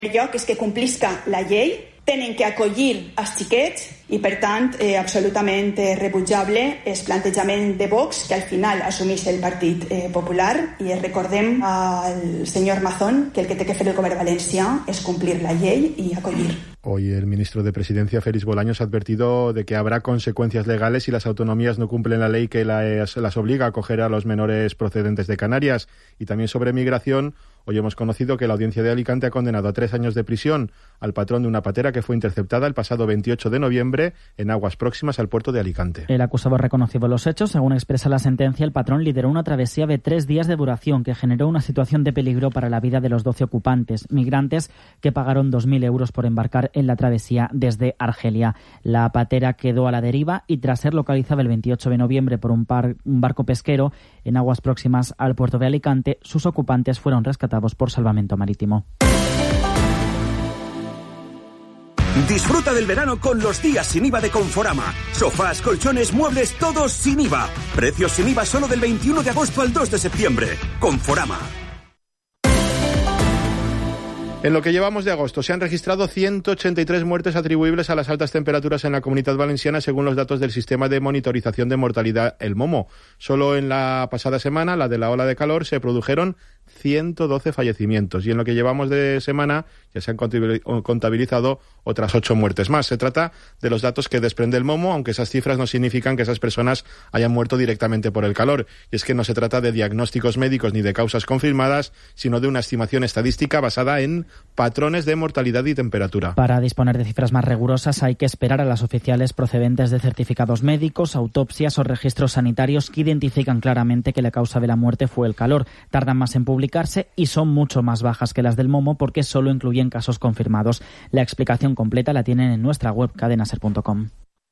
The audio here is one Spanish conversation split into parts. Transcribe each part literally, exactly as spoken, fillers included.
El lloc és que complisca la llei, tenen que acollir els xiquets i, per tant, eh, absolutament eh, rebutjable el plantejament de Vox, que al final assumeix el Partit eh, Popular. I recordem al senyor Mazón que el que té que fer el govern valencià és complir la llei i acollir. Hoy el ministro de Presidencia, Félix Bolaños, ha advertido de que habrá consecuencias legales si las autonomías no cumplen la ley que las, las obliga a acoger a los menores procedentes de Canarias. Y también sobre migración, hoy hemos conocido que la Audiencia de Alicante ha condenado a tres años de prisión al patrón de una patera que fue interceptada el pasado veintiocho de noviembre en aguas próximas al puerto de Alicante. El acusado ha reconocido los hechos. Según expresa la sentencia, el patrón lideró una travesía de tres días de duración que generó una situación de peligro para la vida de los doce ocupantes, migrantes que pagaron dos mil euros por embarcar en la travesía desde Argelia. La patera quedó a la deriva y, tras ser localizada el veintiocho de noviembre por un, par, un barco pesquero en aguas próximas al puerto de Alicante, sus ocupantes fueron rescatados por salvamento marítimo. Disfruta del verano con los días sin I V A de Conforama. Sofás, colchones, muebles, todos sin I V A. Precios sin I V A solo del veintiuno de agosto al dos de septiembre. Conforama. En lo que llevamos de agosto se han registrado ciento ochenta y tres muertes atribuibles a las altas temperaturas en la Comunidad Valenciana, según los datos del sistema de monitorización de mortalidad, el MOMO. Solo en la pasada semana, la de la ola de calor, se produjeron ciento doce fallecimientos. Y en lo que llevamos de semana ya se han contabilizado otras ocho muertes más. Se trata de los datos que desprende el MOMO, aunque esas cifras no significan que esas personas hayan muerto directamente por el calor. Y es que no se trata de diagnósticos médicos ni de causas confirmadas, sino de una estimación estadística basada en patrones de mortalidad y temperatura. Para disponer de cifras más rigurosas hay que esperar a las oficiales procedentes de certificados médicos, autopsias o registros sanitarios que identifican claramente que la causa de la muerte fue el calor. Tardan más en publicarse y son mucho más bajas que las del MOMO porque solo incluyen casos confirmados. La explicación completa la tienen en nuestra web cadenaser punto com.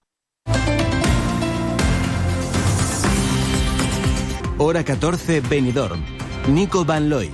Hora catorce, Benidorm. Nico Van Looy.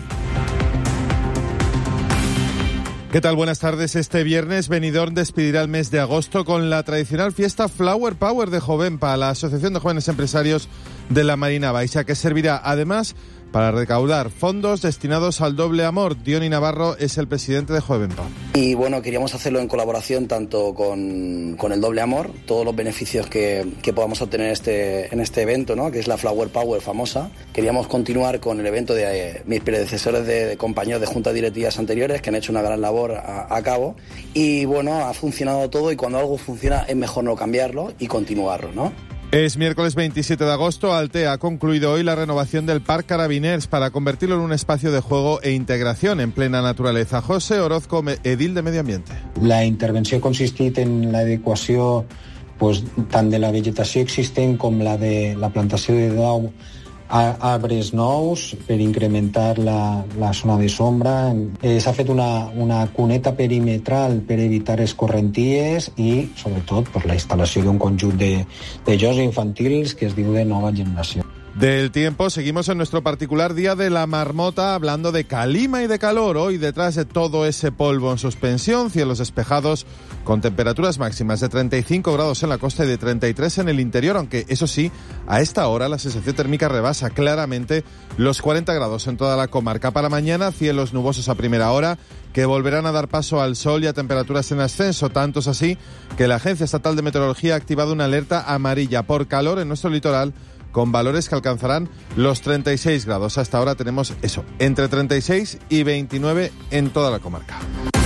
¿Qué tal? Buenas tardes. Este viernes Benidorm despedirá el mes de agosto con la tradicional fiesta Flower Power de Jovenpa, la Asociación de Jóvenes Empresarios de la Marina Baixa, que servirá además para recaudar fondos destinados al doble amor. Diony Navarro es el presidente de Jovenpa. Y bueno, queríamos hacerlo en colaboración tanto con, con el doble amor, todos los beneficios que, que podamos obtener este, en este evento, ¿no?, que es la Flower Power famosa. Queríamos continuar con el evento de eh, mis predecesores de, de compañeros de juntas directivas anteriores que han hecho una gran labor a, a cabo. Y bueno, ha funcionado todo y cuando algo funciona es mejor no cambiarlo y continuarlo, ¿no? Es miércoles veintisiete de agosto. Altea ha concluido hoy la renovación del Parc Carabiners para convertirlo en un espacio de juego e integración en plena naturaleza. José Orozco, edil de Medio Ambiente. La intervenció ha consistit en l'adequació pues, tant de la vegetació existent com la de la plantació de deu arbres nous per incrementar la, la zona de sombra. Eh, s'ha fet una, una cuneta perimetral per evitar escorrenties i, sobretot, per la instal·lació d'un conjunt de, de jocs infantils que es diu de nova generació. Del tiempo, seguimos en nuestro particular día de la marmota, hablando de calima y de calor. Hoy, detrás de todo ese polvo en suspensión, cielos despejados con temperaturas máximas de treinta y cinco grados en la costa y de treinta y tres en el interior, aunque eso sí, a esta hora la sensación térmica rebasa claramente los cuarenta grados en toda la comarca. Para mañana, cielos nubosos a primera hora, que volverán a dar paso al sol y a temperaturas en ascenso. Tanto es así que la Agencia Estatal de Meteorología ha activado una alerta amarilla por calor en nuestro litoral, con valores que alcanzarán los treinta y seis grados. Hasta ahora tenemos eso, entre treinta y seis y veintinueve en toda la comarca.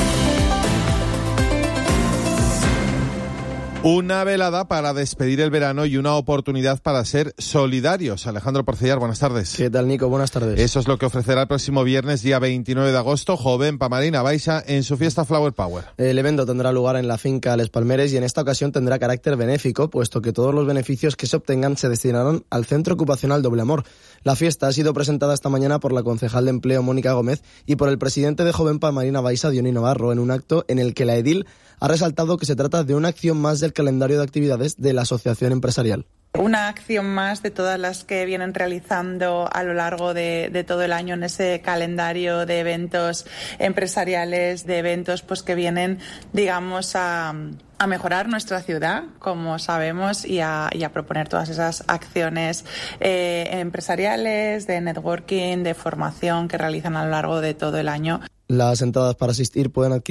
Una velada para despedir el verano y una oportunidad para ser solidarios. Alejandro Porcellar, buenas tardes. ¿Qué tal, Nico? Buenas tardes. Eso es lo que ofrecerá el próximo viernes, día veintinueve de agosto, Jovenpa Marina Baixa en su fiesta Flower Power. El evento tendrá lugar en la finca Les Palmeres y en esta ocasión tendrá carácter benéfico, puesto que todos los beneficios que se obtengan se destinarán al Centro Ocupacional Doble Amor. La fiesta ha sido presentada esta mañana por la concejal de Empleo, Mónica Gómez, y por el presidente de Jovenpa Marina Baixa, Diony Navarro, en un acto en el que la edil ha resaltado que se trata de una acción más del calendario de actividades de la asociación empresarial. Una acción más de todas las que vienen realizando a lo largo de, de todo el año en ese calendario de eventos empresariales, de eventos pues que vienen, digamos, a, a mejorar nuestra ciudad, como sabemos, y a, y a proponer todas esas acciones eh, empresariales, de networking, de formación que realizan a lo largo de todo el año. Las entradas para asistir pueden adquirir